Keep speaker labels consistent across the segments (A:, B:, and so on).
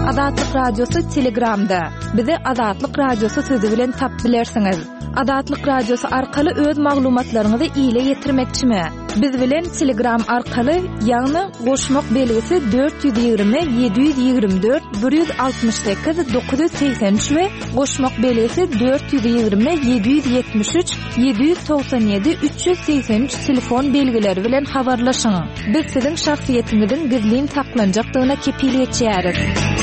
A: Adatlyk radiosu Telegramda. Bizi Adatlyk radiosu sözi bilen tap bilersiňiz. Adatlyk radiosu arkaly öz maglumatlaryňyzy ýyla ýetirmekçimi? Biz bilen Telegram arkaly ýagny goşmak belgisi 420 724 168 983 we goşmak belgisi 420 773 797 383 telefon belgileri bilen habarlaşyň. Biz siziň şahsiýetiňizin gizlin saklanjakdygyna kepiliyet edýäris.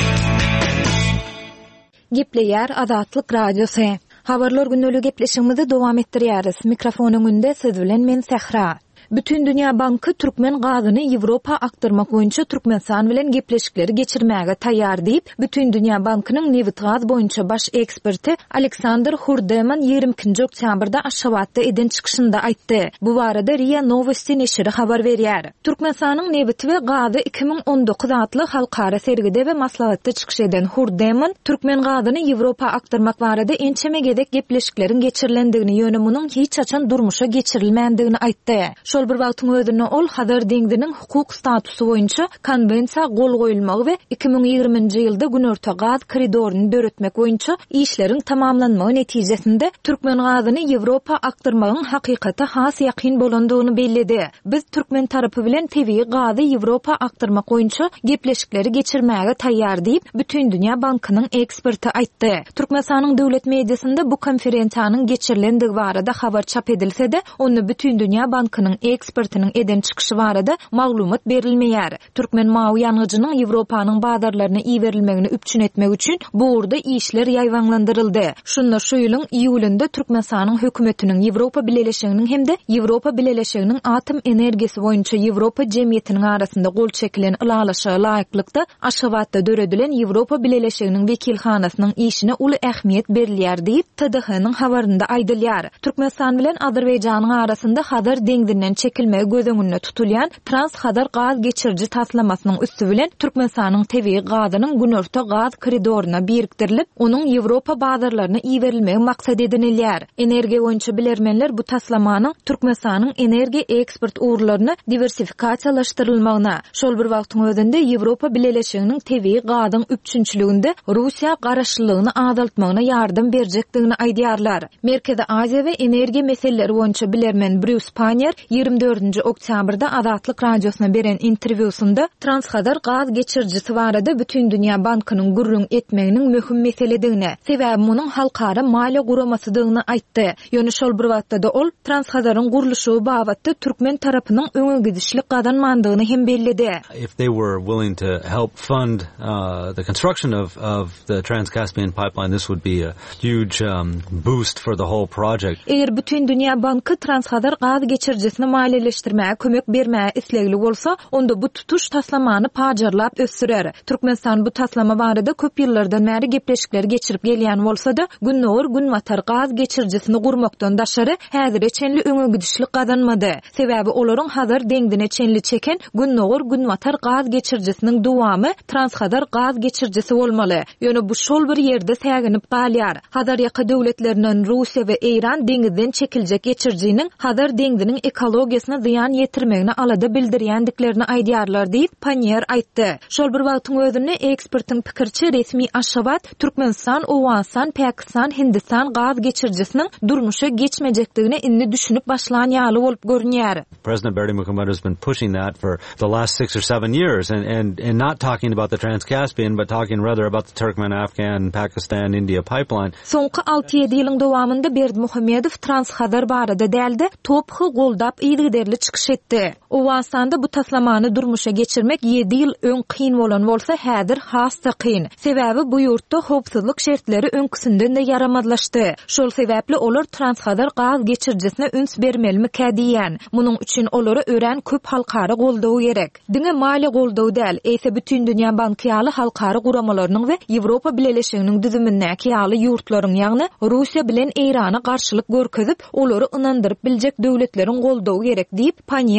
A: Gepleýär Adatlyk radiosu. Habarlar günnälik gepleşigimizi dowam etdirýäris. Mikrofonyň önünde siz bilen men Sehra. Bütün Dünya Bankı Türkmen gazyny Ýewropa aktyrmak boýunça Türkmenistan bilen gepleşikleri geçirmäge taýýar diýip, Bütün Dünya Bankynyň neft gaz boýunça baş eksperti Aleksandr Hurdeman 22-nji oktýabrda Aşgabatda eden çykyşynda aýtdy. Bu barada RIA Novosti neşri habar berýär. Türkmenistanyň neft we gazy 2019 adly halkara sergide we maslahatda çykyş eden Hurdeman, Türkmen gazyny Ýewropa aktyrmak barada ençeme gedek gepleşiklerin geçirilendigini ýöne munyň hiç açan durmuşa geçirilmändigini aýtdy. Şol bir wagtyň özünde ol Hazar deňdiniň hukuk statusy boýunça konvensiýa gol goýulmagy we 2020-nji ýylda Günorta gaz koridoryny döretmek boýunça işleriň tamamlanmagy netijesinde Türkmen gazyny Ýewropa aktyrmagyň hakykata has ýakyn bolandygyny bellidi. Biz Türkmen tarapy bilen tebii gazy Ýewropa aktyrmak boýunça gepleşikleri geçirmäge taýýar diýip Bütün Dünya Bankynyň eksperti aýtdy. Türkmenistanyň döwlet mediasynda bu konferensiýanyň geçirilendigi barada habar çap edilse-de, onu Bütün Dünya Bankynyň ekspertiniň eden çykyşy barada maglumat berilmeýär. Türkmen mawy ýanyjynyň Ýewropanyň bazarlaryna iýerilmegini üpçün etmek üçin bu urda işler ýaýwanlandyryldy. Şunda şu ýylyň iýulynda Türkmenistanyň hökümetiniň Ýewropa Birleşiginiň hemde Ýewropa Birleşiginiň atom energiýasi boýunça Ýewropa jemgyýetiniň arasynda gol çekilen ulalaşa laýyklykda Aşgabatda döredilen Ýewropa Birleşiginiň wekilhanasynyň işine uly ähmiýet berilýär diýip TDH-nyň habarynda aýdylýar. Türkmenistan bilen Azerbaýjanyň arasynda Hazar deňdinden çekilmegi gözüňünde tutulýan Trans-Hazar gaz geçirji taslamasynyň üstü bilen Türkmenistanyň tebii gazynyň Günorta gaz koridoryna birikdirilip, onuň Ýewropa bazarlaryna iýerilmegi maksat edilýär. Energiýa boýunça bilermenler bu taslamanyň Türkmenistanyň energiýa eksport uğurlaryny diversifikasiýalaşdyrylmagyna, şol bir wagtyň özünde Ýewropa Birleşiginiň tebii gazyň üpçünçiliginde Russiýa garaşlygyny azaltmagyna ýardam berjekdigini aýdýarlar. Merkezi Aziýa we energiýa meseleleri boýunça bilermen Bruce Panier 24-nji oktýabrda Adatlyk radiosuna beren interwýusunda Trans-Hazar gaz geçirjisi barada Bütün Dünya Bankynyň gurrun etmeginiň möhüm meseledigini, sebäbi munyň halkara maliýe guramasydygyny aýtdy. Ýöne şol bir wagtda ol Trans-Hazaryň guruluşy babatda Türkmen tarapynyň öňe gidişlik gadanmandygyny hem bellidi.
B: If they were willing to help fund the construction of the Trans-Caspian pipeline, this would be a huge boost for the whole project.
A: Eger Bütün Dünya Bankı Trans-Hazar gaz geçirjisini maliýeleşdirmäge kömek bermäge islegli bolsa, onda bu tutuş taslamany pajarlap ösürer. Türkmenistan bu taslama barada köp ýyllardan bäri gepleşikleri geçirip gelýän bolsa-da, Günnur Günwatar gaz geçirjisini gurmakdan daşary häzir çenli öňe gidişlik gadanmady. Sebäbi olaryň Hazar deňdine çenli çeken Günnur Günwatar gaz geçirjisiniň dowamy Trans-Hazar gaz geçirjisi bolmaly. Ýöne bu şol bir ýerde säginip galýar. Hazar ýaka döwletlerinden Russiýa we Eýran deňizden çekiljek geçirjiniň Hazar deňdiniň ekologiýasyna ziýan ýetirmegini alada bildirýändiklerini aýdýarlar diýip Panier aýtdy. Şol bir wagtyň özünde ekspertiň pikirçi resmi Aşgabat, Türkmenistan, Owganistan, Pakistan, Hindistan gaz geçirjisiniň durmuşa geçmejekdigine indi düşünüp başlan ýaly bolup görünýär.
B: President Berdy Muhammad has been pushing that for the last 6 or 7 years and not talking about the Trans-Caspian but talking rather about the Turkmen-Afgan, Pakistan, India pipeline.
A: Soňky 6-7 ýylyň dowamında Berdy Muhammedow Trans-Hazar barada däldi, tophy goldap ýygyderli çykyş etdi. Owganistanda bu taslamany durmuşa geçirmek 7 ýyl öň kyn bolan bolsa, häzir hasta kyn. Sebäbi bu ýurtda howpsuzlyk şertleri öňküsinden de yaramazlaşdy. Şol sebäpli olar Trans-Hazar gaz geçirjisine üns bermelimi kädiýän. Munyň üçin olary ören köp halkara goldaw gerek. Diňe maliýe goldaw däl, eýse Bütün Dünya Bankyňy halkara guramalarynyň we Ýewropa Birleşiginiň düzümindäki ýaly ýurtlaryň, ýagny Russiýa bilen Eýrana garşylyk görkezip, olary ynandyryp biljek döwletleriň goldaw gerek diýip Panier aýtdy.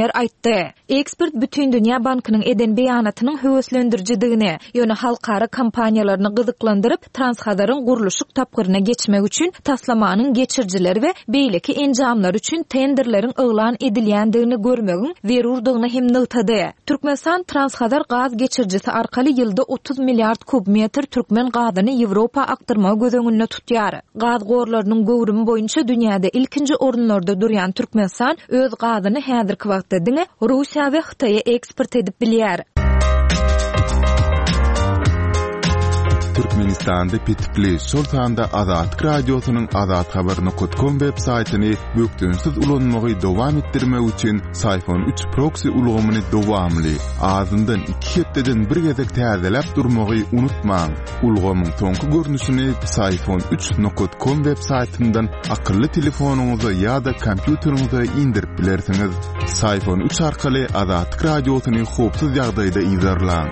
A: tutdy. Ekspert Bütün Dünya Bankynyň eden beýanatynyň höwüslendirjidigini, ýöne halkara kampaniýalaryny gyzyklandyryp Transhazaryň guruluşyk tapgyryna geçmek üçin taslamanyň geçirjileri we beýleki enjamlar üçin tenderleriň öňlan edilýändigini görmegiň zerurdygyny hem nytady. Türkmenistan Transhazar gaz geçirjisi arkaly ýylda 30 milliard kubmetr türkmen gazyny Ýewropa aktyrma gözüňünde tutýar. Gaz gorlarynyň göwrümi boýunça dünýäde ilkinji orunlarda durýan Türkmenistan öz gazyny häzirki wagtda diňe Russiýa we Hytaýa eksport edip bilýär.
C: Türkmenistan'da Petikli Sultan'da Azat Radyosu'nun Azat Haber.com web saytini büktünsiz ulanmagy dowam etdirmek üçin Sayfon 3 proxy ulgamyny dowamly azyndan 2 hepdeden bir gezek täzelep durmagy unutmaň. Ulgamyň soňky görnüşini sayfon3.com web saytyndan akylly telefonuňyza ýa-da kompýuteriňize indirip bilersiňiz. Sayfon 3 arkaly Azat Radyosu'ny hopsuz ýagdaýda izlerläň.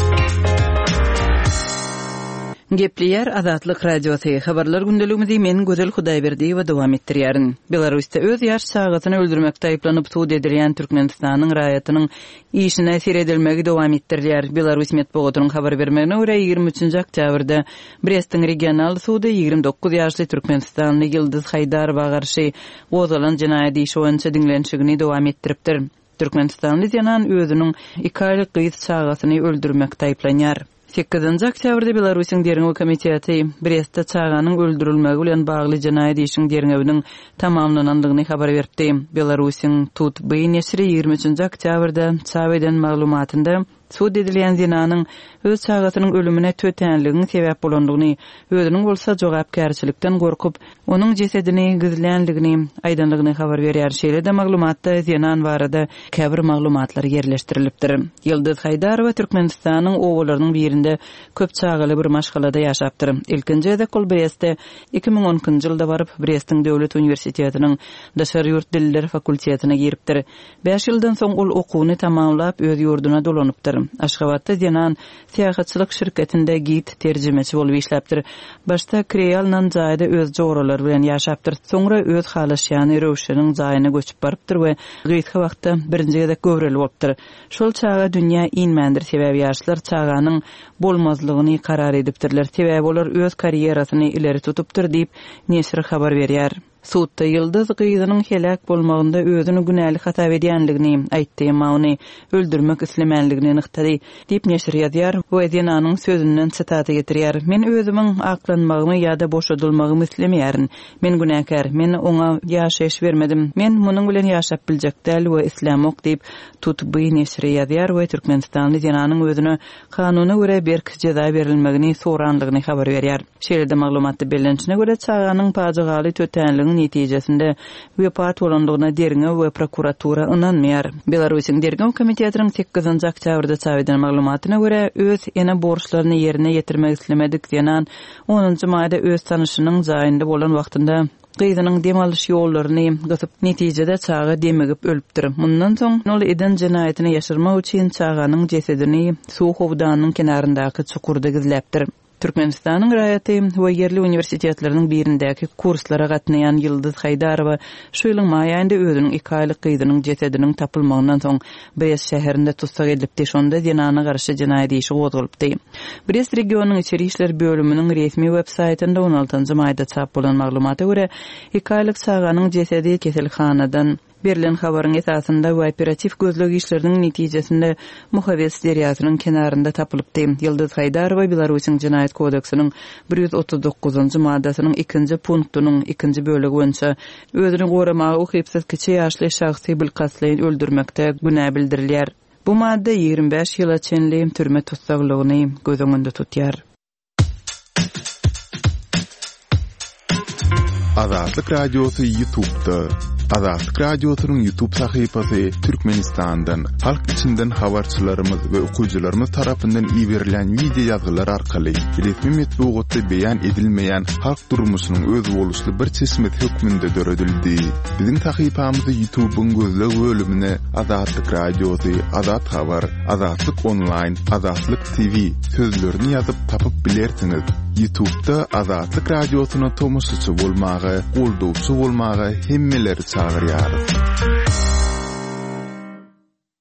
D: Gepleýär Azatlyk radiosu habarlar gündeligimizi men Gözel Hudaýberdi we dowam etdirýärin. Belarusda öz ýaş çağatyny öldürmekde aýplanyp tutup edilýän Türkmenistanyň raýatynyň işine seredilmegi dowam etdirilýär. Belarus medeniýetiň habar bermegine görä 23 oktýabrda Brestiň regional sudy 29 ýaşly Türkmenistanly Ýyldız Haýdarowa garşy gozalan jinaýat işi boýunça diňlenşigini dowam etdiripdir. Türkmenistanly ýanan özüniň 2 aýlyk gyz çağatyny öldürmekde aýplanýar. 8 oktýabrda Belarusyň Derňew komiteti Brestde çağanyň öldürilmegi bilen bagly jinaýat işiniň derňewiniň tamamlanandygyny habar berdi. Belarusyň Tut Beý nesri 23 oktýabrda çap eden maglumatynda sud edilýän zinanyň öz çağatynyň ölümine tötenligini sebäp bolandygyny, özüniň bolsa jogapkärçilikden gorkup, onuň jesedini gizlänligini aýdanlygyny habar berýär. Şeýle-de maglumatda zinan barada käbir maglumatlar yerleşdirilipdir. Ýyldız Haýdarowa Türkmenistanyň owalarynyň birinde köp çağaly bir maşgalada ýaşapdyr. Ilkinji edekol Brestde 2010-njy ýylda baryp Brestiň Döwlet Uniwersitetiniň Daşary ýurt dilleri fakultetine giripdir. 5 ýyldan soň ol okuwyny tamamlap öz ýurduna dolanypdyr. Aşgabatda Zenan siýasatçylyk şirketinde git terjimesi bolup işläpdir. Başta Krealnan jaýda öz joguralary bilen ýaşapdyr. Soňra öz halaşýany Röwşeniň jaýyna göçüp barypdyr we gyýtky wagtda birinji gezek göwreli bolupdyr. Şol çağa dünýä inmändir sebäbi ýaşlar çağanyň bolmazlygyny karar edipdirler. Sebäbi olar öz karýerasyny ileri tutupdyr diýip nesir habar berýär. Suudda Ýyldız gyzynyň helak bolmagynda özüni günäli hata edýänligini aýtdy, many öldürmek islemänligini nyktady diýip neşir ýazýar we Zenanyň sözünden sitaty getirýär. Men özümiň aklanmagymy ýa-da boşadylmagymy islemýärin. Men günäkär, men oňa ýaşaýyş bermedim. Men munyň bilen ýaşap biljek däl we islamok diýip Tut Beý neşir ýazýar we Türkmenistanly Zenanyň özüne kanuny görä berk jeza berilmegini sorandygyny habar berýär. Şeýle-de maglumatda bellençine görä çağanyň pajygaly tötenligini netijesinde wepat bolandygyna derňew we prokuratura ynanmaýar. Belarusyň Derňew komitetiniň 8 oktýabrda çap eden maglumatyna görä öz ene borçlaryny ýerine ýetirmek islemedik diýen 10-njy maýda öz tanyşynyň jaýynda bolan wagtynda gyzynyň demalyş ýollaryny gysyp netijede çağa demegip ölüpdir. Mundan soň ol eden jinaýatyny ýaşyrmak üçin çağanyň jesedini suw howdanyň kenaryndaky çukurda gizläpdir. Türkmenistanyň raýaty we ýerli uniwersitetleriniň birindäki kurslara gatnaýan Ýyldız Haýdarowa şu ýylyň maý aýynda özüniň 2 aýlyk gyzynyň jesediniň tapylmagynyň soň Brest şäherinde tutsak edilipdi. Şonda Zenana garşy jinaýat işi gozulupdy. Brest regionunyň içeri işler bölüminiň resmi web saýtynda 16-njy maýda çap bolan maglumata görä 2 aýlyk çağanyň jesedi keselhanadan berilen habaryň esasında we operativ gözlegi işleriniň netijesinde Muhaves deriýasynyň kenarynda tapylypdy. Ýyldız Haýdarowa Belarusyň Jinaýat kodeksiniň 139-njy maddasynyň 2-nji punktynyň 2-nji bölegi boýunça özüni goramagy ukypsız kiçi ýaşly şahsy bilgaslyny öldürmekde günä bildirilýär. Bu madda 25 ýyla çenli türme tutsaglygyny göz öňünde tutýar.
C: Azatlyk radiosu YouTube'da. Azatlyk radiosynyň YouTube sahypasy Türkmenistandan, halk içinden habarçylarymyz we okuwçylarymyz tarapyndan ýiberilen video ýazgylar arkaly resmi medeniýetde beýan edilmeýän halk durmuşynyň öz boluşly bir çeşmet hökmünde döredildi. Biziň sahypamyzy YouTube'un gözleg bölümine Azatlyk radiosu, Azat habar, Azatlyk online, Azatlyk TV sözlerini ýazyp tapyp bilersiňiz. YouTube'da Azatlyk radiosyna tomoşaçy bolmagy, goldowçy bolmagy hemmeleri çağırýar.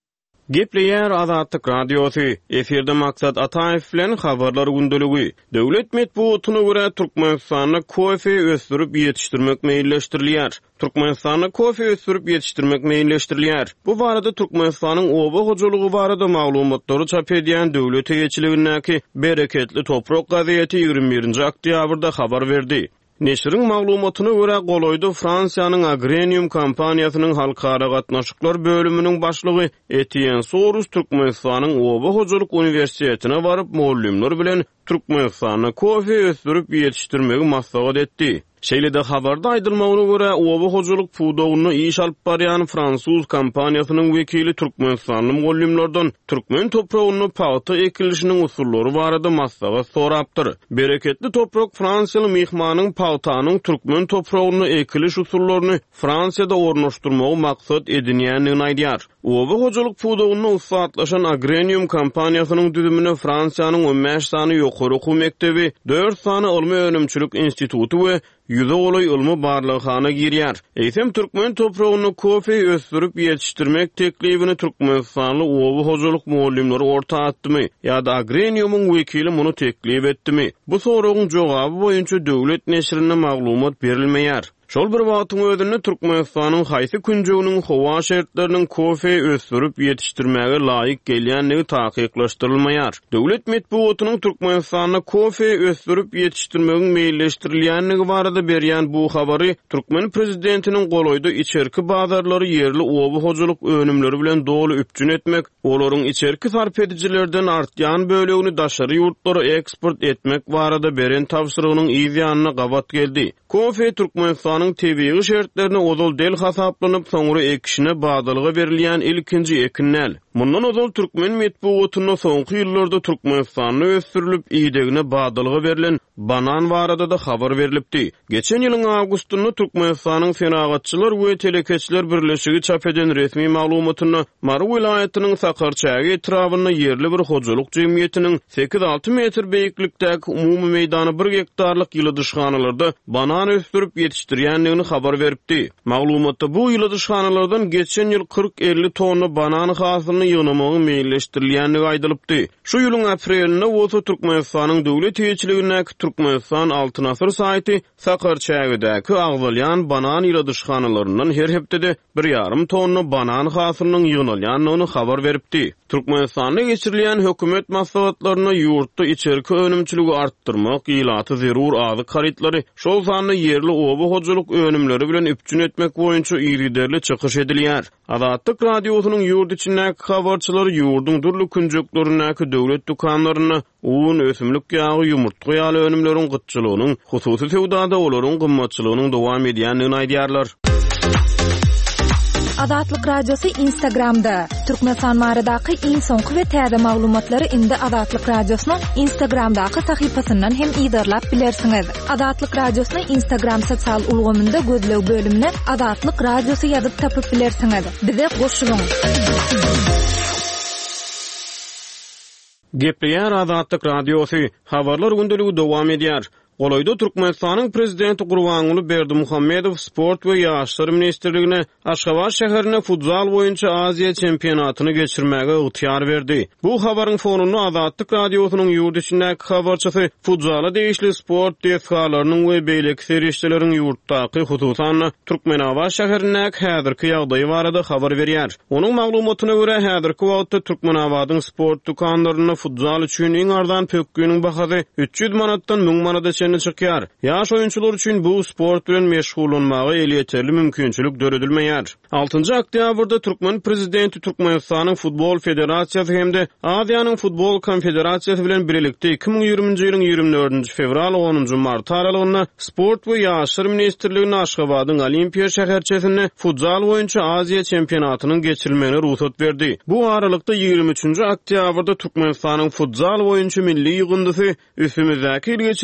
E: Gepleyer Azatlyk Radiosu. Eferde Maksat Ataev bilen habarlar gündöligi. Döwlet medeniýetine görä Türkmenistanda kofe ösdürip ýetişdirmek meýilleşdirilýär. Türkmenistanda kofe ösdürip ýetişdirmek meýilleşdirilýär. Bu barada Türkmenistanyň oba hojulugy barada maglumatlary çap edýän döwlet eýetçiligindäki Bereketli Toprak gazetesi 21-nji oktýabrda habar berdi. Neşrin maglumatyna görä Goloyda Fransiýanyň Agrenium kompaniýasynyň halkara gatnaşyklar bölüminiň başlygy Etienne Sorus Türkmenistanyň oba hojuluk universitetine baryp mollimler bilen Türkmenistanyň kofe ösdürip ýetişdirmegi maksat etdi. Şeýlede habarda aýdylmagyna görä oba hojuluk puwdagyny iş alyp barýan Fransuz kompaniýasynyň wekili Türkmenistanyň mollimlerden türkmen topragyny paýta ekilişiniň usullary barada maslahat sorapdyr. Bereketli Toprak Fransiýaly mehmanyň paýtanyň türkmen topragyny ekiliş usullaryny Fransiyada ornaşdyrmagy maksat edinýändigini aýdýar. Oba hojuluk puwdagyny usatlaşan Agrenium kompaniýasynyň düzümine Fransiýanyň 15 sany ýokary okuw mektebi, 4 sany ilmi önümçilik instituty we yüze olay ulmu barlıqhana girýär. Eýsem türkmen topragyny kofe ösdürip ýetişdirmek teklibini Türkmenistanly oba hojuluk mollimleri orta atdymy ýa-da Agreniumyň wekili muny teklip etdimi? Bu soragyň jogaby boýunça döwlet neşrine maglumat berilmeýär. Şol bir wagtyň özünde Türkmenistanyň haýsy künjeginiň howa şertleriniň kofe ösdürip ýetişdirmäge laýyk gelýänligi taýyklaşdyrylmaýar. Döwlet medeniýetiniň Türkmenistanyň kofe ösdürip ýetişdirmegi meýilleşdirilýänligi barada berýän bu habary Türkmen prezidentiniň Goloyda içerki bazarlary yerli oba hojuluk önümleri bilen dolu üpjün etmek, olaryň içerki sarp edijilerden artýan bölegini daşary ýurtlara eksport etmek barada beren tapşyrygynyň ýa-da gabat geldi. Kofe Türkmenistanyň tebii şertlerine ozal del hasaplanyp soňra ekişine badalyga berilýän ilkinji ekinnäl. Mundan ozal türkmen medeniýetine soňky ýyllarda Türkmenistanyň ösdürilip ýedegine badalyga berilen banan barada da habar berilipdi. Geçen ýylyň awgustunda Türkmenistanyň Fenagatçylar we Telekeçiler birleşigi çap eden resmi maglumatyna Mary vilayatynyň Sakarçagy etrawyna yerli bir hojuluk jemgyýetiniň 8-6 metr beýiklikdäki umumy meýdany 1 hektarlyk ýylydyşhanalarda banan ösdürip ýetişdirýändigini habar beripdi. Maglumatda bu ýylydyşhanalardan geçen ýyl 40-50 tonna banan hasylyny ýygnamagy meýilleşdirilýändigi aýdylypdy. Şu ýylyň aprelinde Wosa Türkmenistanyň döwlet eýetçiligindäki Türkmenistan Altyn Asr saýty Sakarçagydäki agzalýan banan ýylydyşhanalaryndan her hepdede 1,5 tonna banan hasylynyň ýygnalýanlygyny habar beripdi. Türkmenistanda geçirilýän hökümet maslahatlaryna ýurtda içerki önümçiligi artdyrmak, ýylaty zerur azyk harytlary, şol sany yerli oba hojuluk önümleri bilen üpjün etmek boýunça ýygyderli çykyş edilýär. Azatlyk radiosynyň ýurt içindäki habarçylary ýurduň durly künjeklerindäki döwlet dukanlaryna un, ösümlik ýagy, ýumurtga ýaly önümleriň gytçylygynyň, hususy sewdada olaryň gymmatçylygynyň dowam edýändigini aýdýarlar.
A: Azatlyk radiosu Instagramda. Türkmenistan baradaky iň soňky we täze maglumatlary indi Azatlyk radiosynyň Instagramdaky sahypasyndan hem ýydarlap bilersiňiz. Azatlyk radiosynyň Instagram sosial ulgamynda gözlew bölümine Azatlyk radiosu ýazyp tapyp bilersiňiz. Bize goşulyň.
E: Gepleyer Azatlyk radiosu habarlar gündäligi dowam edýär. Goloyda Türkmenistanyň prezidenti Gurbanuly Berdimuhammedow sport we ýaşlar ministrligine Aşgabat şäherine futsal boýunça Aziýa çempionatyny geçirmäge ygtyýar berdi. Bu habaryň fonuny Azatlyk radiosynyň ýurt içindäki habarçysy futsala degişli sport destgalarynyň we beýleki serişçileriň ýurtdaky hususan Türkmenabat şäherindäki häzirki ýagdaýy barada habar berýär. Onuň maglumatyna görä häzirki wagtda Türkmenabatyň sport dukanlaryna futsal üçin iň ardan pökküniň bahasy 300 manatdan 1000 manata çykýar. Ýaş oýunçylar üçin bu sport bilen meşgullanmagy elýeterli mümkinçilik döredilmeýär. 6-njy oktýabrda Türkmen prezidenti Türkmenistanyň futbol federasiýasy hemde Aziýanyň futbol konfederasiýasy bilen birlikde 2020-nji ýylyň 24-nji fevral 10-njy mart aralygyna sport we ýaşlar ministrligine Aşgabatyň Olimpiýa şäherçesinde futsal boýunça Aziýa çempionatynyň geçirilmegine ruhsat berdi. Bu aralykda 23-nji oktýabrda Türkmenistanyň futsal boýunça milli ýygyndysy üstümizdäki ýyl geçiriljek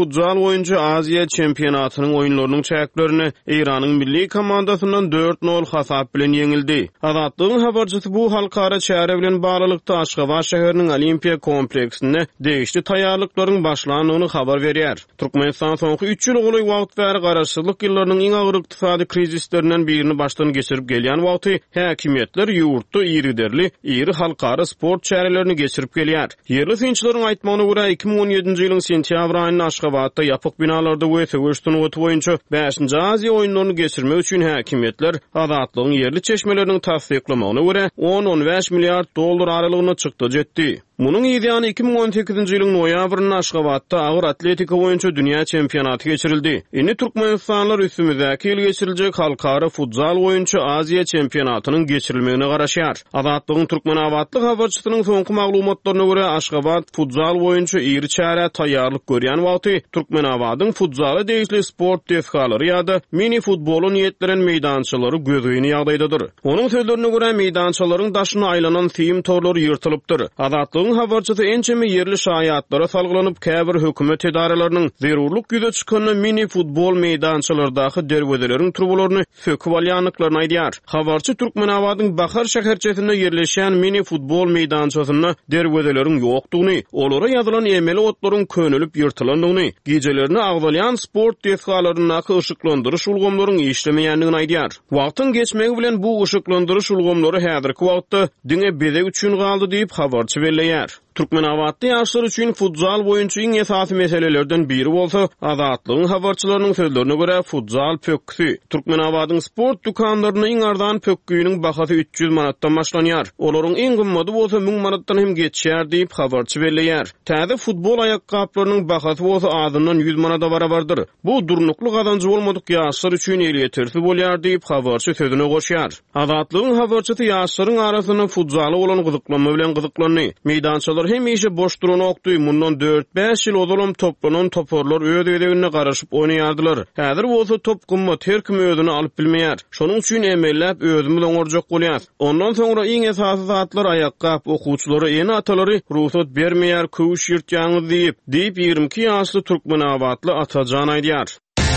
E: futsal oyuncu Aziya çempionatynyň oýunlarynyň çäklerini Iranyň milli komandasynyň 4-0 hasap bilen ýeňildi. Azatlygyň habarjysy bu halkara çäre bilen baglykda Aşgabat şäheriniň Olimpiya kompleksinde degişli taýýarlyklaryň başlanyny habar berýär. Türkmenistan soňky 3 ýyl goly wagt bäri garaşsyzlyk ýyllarynyň iň agyr ykdysady krizislerinden birini başdan geçirip gelýän wagty häkimetler ýurtda iriderli, iri halkara sport çärelerini geçirip gelýär. Yerli synçylaryň aýtmagyna görä 2017-nji ýylyň sentýabr aýynda Aşgabatda ýapyk binalarda wese göçtüňi boýunça 5-nji Aziya oýunlaryny geçirmek üçin häkimetler azatlygyň yerli çeşmeleriniň tasdiklamagyna görä $10-15 milliard aralygyna çykdy jetdi. Munun ýa-da 2018-nji ýylyň noýabrynda Aşgabatda agyr atletika boýunça dünýä çempionaty geçirildi. Indi Türkmenistanlar üstümizäki ýyl geçiriljek halkara futsal boýunça Aziya çempionatynyň geçirilmegine garaşýar. Azatlygyň Türkmenawatlyk habarçysynyň soňky maglumatlaryna görä Aşgabat futsal boýunça iri çäre taýýarlyk görýän wagty Türkmenawatyň futsala degişli sport tesgalary ýa-da mini futbolu niýetlenen meýdançylary gözüni ýagdaýdadyr. Onuň sözlerine görä meýdançylaryň daşyna aýlanan film torlary ýyrtylypdyr. Azatlygyň habarçysy ençemi yerli şaýatlara salgylanyp käbir hökümet edaralarynyň zerurluk güýde çykanyny mini futbol meýdançylardaky derwedeleriň turbalaryny söküp alýanlyklaryny aýdýar. Habarçy Türkmenawatyň Bahar şäherçesinde yerleşen mini futbol meýdançysyna derwedeleriň ýokdugyny, olara ýazylan emeli otlaryň könülip ýyrtylandygyny, gejelerini agdalyan sport tesgalarynyňky ışıklandyryş ulgamlaryň işlemeýändigini aýdýar. Wagtyň geçmegi bilen bu ışıklandyryş ulgamlary häzirki wagtda diňe bedek üçin galdy diýip habarçy belleýär. Türkmenawatda ýaşlar üçin futsal boýunça iň esasy meselelerden biri bolsa, azatlygyň habarçylarynyň sözlerine görä futsal pöküsi. Türkmenawatyň sport dukanlarynyň iň ardan pöküýiniň bahasy 300 manatdan başlanýar. Olaryň iň gymmaty bolsa 1000 manatdan hem geçýär diýip habarçy belleýär. Täze futbol ayakkablarynyň bahasy bolsa azyndan 100 manata barabardyr. Bu durnukly gazanjy bolmadyk ýaşlar üçin ýeterli bolýar diýip habarçy sözüne goşýar. Azatlygyň habarçysy ýaşlaryň arasyna futsaly bolan gyzyklanma bilen gyzyklandy. Meýdançylar hemişe boş duran okdy. Mundan 4-5 ýyl odalam toplanan toporlar öýdegine garaşyp oýnaýardylar. Häzir bolsa top gymmat her kim özüni alyp bilmeýär. Şonuň üçin emellep özümi oňarjak bolýar. Ondan soňra iň esasy zatlar ayakkap okuwçylary ýene atalary ruhsat bermeýär, köwüş ýyrtýaňyz diýip 22 ýaşly Türkmenawatly Atajan aýdýar.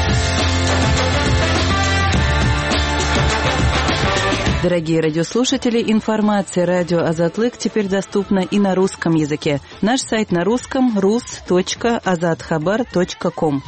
D: Дорогие радиослушатели, информация «Радио Азатлык» теперь доступна и на русском языке. Наш сайт на русском rus.azatxabar.com.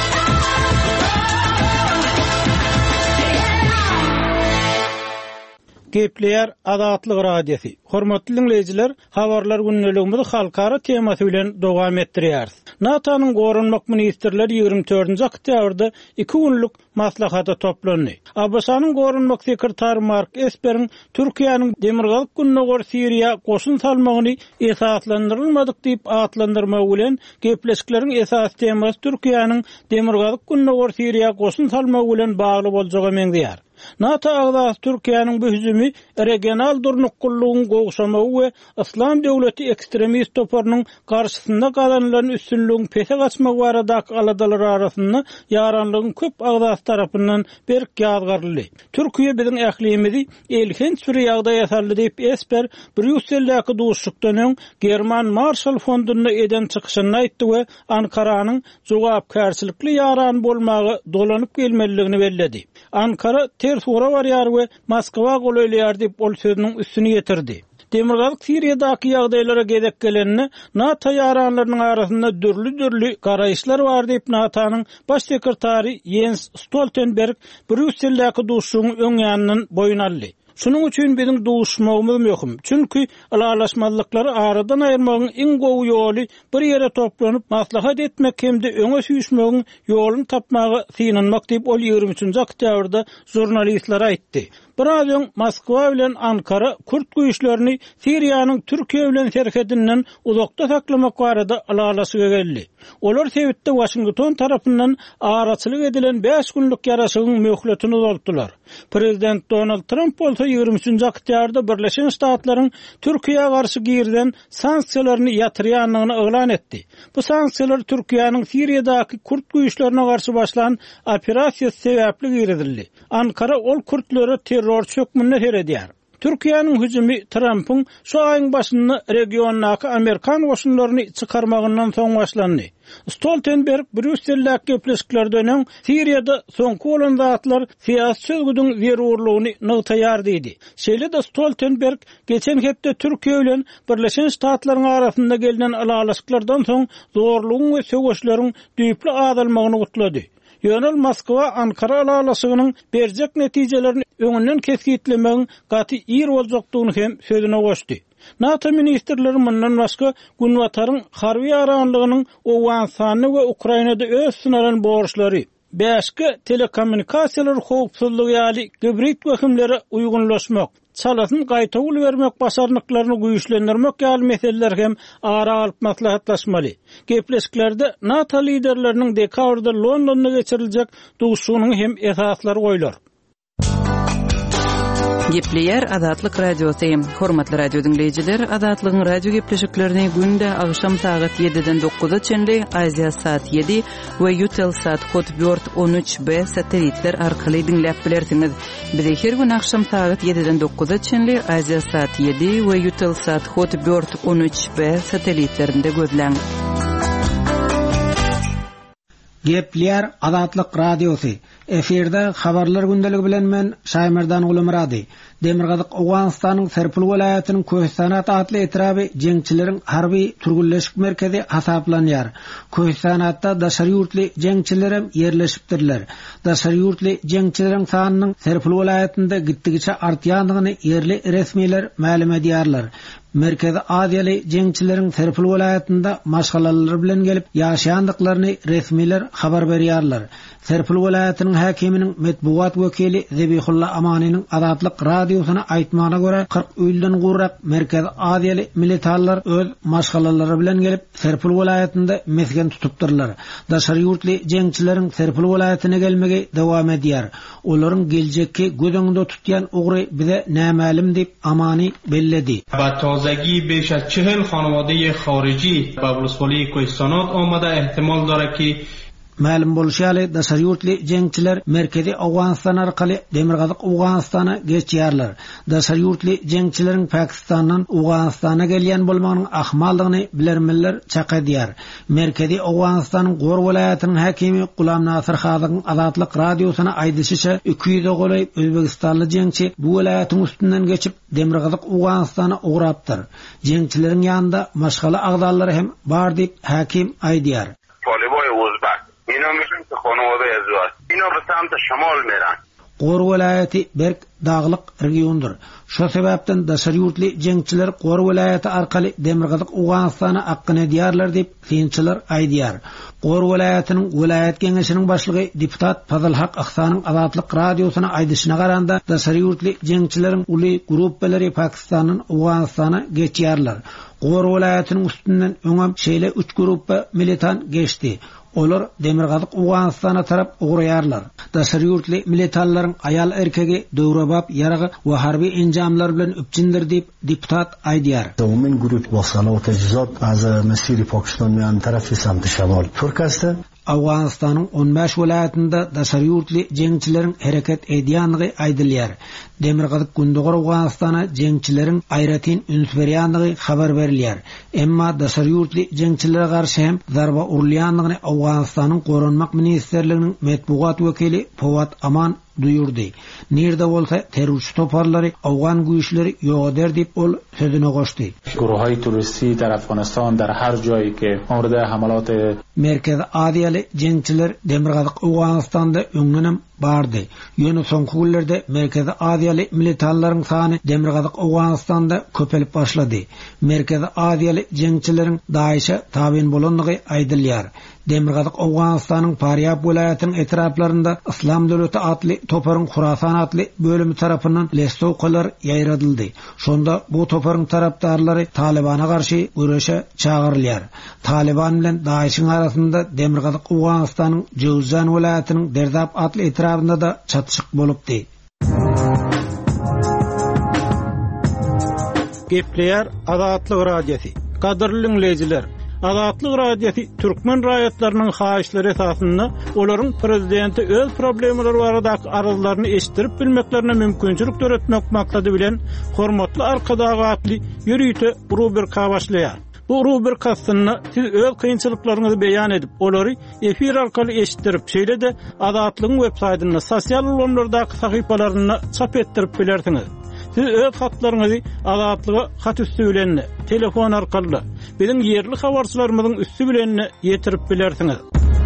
F: Gepleýär Azatlyk radiosi. Hormatly dinleýijiler, habarlar günneligimizi halkara temasy bilen dowam etdirýär. NATO'nyň gorunmak ministrleri 24-nji oktýabrda 2 günlük maslahata toplandy. Abasanyň gorunmak sekretary Mark Esperin Türkiýanyň demirgalyk gününe gor Siriýa goşun salmagyny esaslandyrylmadyk diýip atlandyrmagy bilen gepleşikleriň esas temasy Türkiýanyň demirgalyk gününe gor Siriýa goşun salmagy bilen bagly boljagy meňdýär. NATO agzasy Türkiýanyň bu hüjümi regional durnuklugyň gowşamagy we İslam döwleti ekstremist toparynyň garşysynda galanylan üstünlügiň pese gaçmagy baradaky aladalar arasynda ýaranlygyň köp agzasy tarapyndan berk ýazgarly. Türkiýe biziň ählimizi elhenç bir ýagdaý ýasaldy diýip Esper Brüsseldäki duşlukdan öň German Marshall Fondunyna eden çykyşyny aýtdy we Ankaranyň jogapkärçilikli ýaran bolmagy dolanyp gelmeligini belledi. Ankara sura barýar we Moskwa goýulýar diýip ol sözüniň üstüne ýetirdi. Demirgalyk Siriýadaky ýagdaýlara gezek gelenini NATO ýaranlarynyň arasynda dürli garaýşlar bar diýip NATO'nyň baş sekretary Jens Stoltenberg Brüsseldäki duşlugyň öň ýanyndan boyun aldy. Şunuň üçin biziň duşmagymyz möhüm. Çünki alalaşmazlyklary aradan aýyrmagyň iň gowy ýoly bir ýere toplanyp maslahat etmek hemde öňe süýşmegiň ýoluny tapmagy synanmak diýip ol 23-nji oktýabrda jurnalistlere aýtdy. Biraz öň Moskwa bilen Ankara Kürt güýçlerini Siriýanyň Türkiýe bilen serhedinden uzakda saklamak barada alalaşyga geldi. Olar sebäpde Washington tarapyndan araçylyk edilen 5 günlük ýaraşygyň möhletini uzatdylar. Prezident Donald Trump bolsa 23-nji oktýabrda Birleşen Ştatlaryň Türkiýe garşy girden sanksiýalaryny ýatyrýanlygyny elan etdi. Bu sanksiýalar Türkiýanyň Siriýadaky Kürt güýçlerine garşy başlanan operasiýa sebäpli girdildi. Ankara ol Kürtlere terror çökmünde seredýär. Türkiýanyň hüjümi Trump'yň şu aýyň başynda regiondaky Amerikan goşunlaryny çykarmagyndan soň başlandy. Stoltenberg Brüssel'däki gepleşiklerden Siriýada soňky bolan zatlar siýasy sözgüdüň zerurlygyny nygtaýar diýdi. Şeýle-de Stoltenberg geçen hepde Türkiýe bilen Birleşen Ştatlaryň arasynda gelden alalaşyklardan soň zorlugyň we söwüşleriň düýpli azalmagyny gutlady. Ýönel Moskwa Ankara alalaşygynyň berjek netijelerini öňünden kesgitlemegiň gaty ýer boljakdygyny hem sözüne goşdy. NATO ministrleri mundan başga Günwataryň harby ýaranlygynyň Owganstany we Ukrainada öz synaran borçlary, başga telekommunikasiýalar howpsuzlygy ýaly gibrit wekimleri uýgunlaşmak, çalasyn gaýta ul bermek başarnyklaryny güýçlendirmek ýaly meseleler hem ara alyp maslahatlaşmaly. Gepleşiklerde NATO liderleriniň dekabrda Londonda geçiriljek duguşunyň hem esaslary goýular.
D: Gepleýär Azatlyk radiosi. Hormatly radio dinleýijiler, Azatlygyň radio gepleşiklerini günde agşam saat 7-den 9-a çenli Aziya saat 7 we Eutelsat Hotbird 13B satelitler arkaly dinläp bilersiňiz. Bizi her gün agşam saat 7-den 9-a çenli Aziya saat 7 we Eutelsat Hotbird 13B satelitlerinde gözläň.
G: Gepleýär Azatlyk radiosi. Eferde habarlar gündeligi bilen men Şaýmerdan Gulumrady. Demirgazyk Owganstanyň Serpil welaýatynyň Köhsanat adly etraby jeňçileriň harby turgulleşik merkezi hasaplanýar. Köhsanatda daşary ýurtly jeňçiler hem ýerleşipdirler. Daşary ýurtly jeňçileriň sanynyň Serpil welaýatynda gitdigiçe artýandygyny ýerli resmiler ma'lum edýärler. Merkezi Aziýaly jeňçileriň Serpil welaýatynda maşgalalar bilen gelip ýaşaýandyklaryny resmiler habar berýärler. Serpil welaýatynyň häkiminiň medbuwat wekili Zebihullah Amanynyň Azatlyk radiosyna aýtmagyna görä 40 öýden gurrak Merkezi Aziýaly militarlar öz maşgalalary bilen gelip Serpil welaýatynda mesgen tutupdyrlar. Daşary ýurtly jeňçileriň Serpil welaýatyna gelmegi dowam edýär. Olaryň geljekki gödüňde tutýan ugry bize nämälim diýip Amany belledi.
H: تازگی بیش از 40 خانواده خارجی به ولسوالی کوهستانات آمده احتمال داره که
G: Ma'lum bolşaly daşary ýurtly jeňçiler merkezi Awganistan arkaly Demirgazyk Awganistana geçýärler. Daşary ýurtly jeňçileriň Pakistandan Awganistana gelýän bolmagynyň ahmaldygyny bilermeler çaqadýar. Merkezi Awganistanyň Gor welaýatynyň häkimi Gulam Nasir Hazyň Azatlyk radiosyna aýdyşyça 200 goly Özbegistanly jeňçi bu welaýatyň üstünden geçip Demirgazyk Awganistana ugrapdyr. Jeňçileriň ýanynda maşgala agdallary hem bar diýip häkim aýdýar.
I: اینا میشن که خانواده ازواج اینا به سمت شمال میرن.
G: Gor welaýaty berk daglyk regiondur. Şo sebäpden daşary ýurtly jeňçiler Gor welaýaty arkaly Demirgazyk Awganistana akkyny edýärler diýip synçylar aýdýar. Gor welaýatynyň welaýat geňeşiniň başlygy deputat Fazylhaq Aksanyň Azatlyk radiosyna aýdyşyna garanda daşary ýurtly jeňçileriň uly gruppeleri Pakistanyň Awganistana geçýärler. Gor welaýatynyň üstünden öňem şeýle 3 gruppa militan geçdi. Olar Demirgazyk Awganistana tarap ugraýarlar. Daşary ýurtly militanlaryň aýal erkegi döwrebap ýaragy we harby enjamlar bilen öpçindir diýip deputat aýdýar.
J: Min grup wasala we tejizat az mesiri Pakistan meýan tarafy samty şamal. Türkistan
G: Awganistanyň 15 welaýatynda daşary ýurtly jeňçileriň hereket edýänligi aýdylýar. Demirgazyk Gündogor Awganistana jeňçileriň aýratyn üns berýänligi habar berilýär. Emma daşary ýurtly jeňçilere garşy hem zarba urulýanlygyny Awganistanyň Goranmak ministrliginiň medbuwat wekili Fawad Aman duyurdy. Nirde bolsa terörist toparlary Awgan güýçleri ýogader diýip ol sözüne goşdy.
K: Guruhay turisti در افغانستان در هر جایی که مورد حملات
G: Merkezi Aziýaly jeňçiler Demirgazyk Awganistanda öňünem bardy. Ýöne soňky günlerde Merkezi Aziýaly militanlaryň sany Demirgazyk Awganistanda köpelip başlady. Merkezi Aziýaly jeňçileriň Daişe tabyn bolanlygy aýdylýar. Demirgazyk Awganistanyň Faryab welaýatynyň etraplarynda Islam döwleti adly toparyň Hurasan adly bölümi tarapyndan lestowkalar ýaýradyldy. Şonda bu toparyň tarapdarlary Talibana garşy güreşe çağırylýar. Taliban bilen Daişiň arasynda Demirgazyk Awganistanyň Jowzan welaýatynyň Derdap adly etrapynda da çatışyk bolupdy.
F: Gepleýär Azatlyk radiosi. Kadrly dinleýijiler, Azatlyk radiosi türkmen raýatlarynyň haýyşlary esasynda olaryň prezidenti öz problemleri baradaky aryzlaryny eşitdirip bilmeklerine mümkinçilik töretmek maksady bilen hormatly arkadagatly ýürüýte rubrika başlaýar. Bu rubrikasyny siz öz kynçylyklaryňyzy beýan edip, olary efir arkaly eşitdirip, şeýle de Azatlygyň web-saýtyna, sosial ulamlardaky sahypalaryna çap etdirip bilersiňiz. Siz öz hatlaryňyzy Azatlyga hat üstü bilen, telefon arkaly, biziň ýerli habarçylarymyzyň üstü bilen ýetirip bilersiňiz.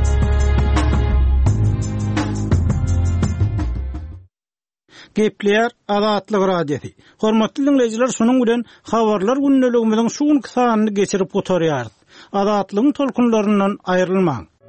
F: Gepleýär Azatlyk radiosi. Hormatly dinleýijiler, şonuň bilen habarlar günneligimiziň şu sanyny geçirip oturýar. Azatlygyň tolkunlaryndan aýrylmaň.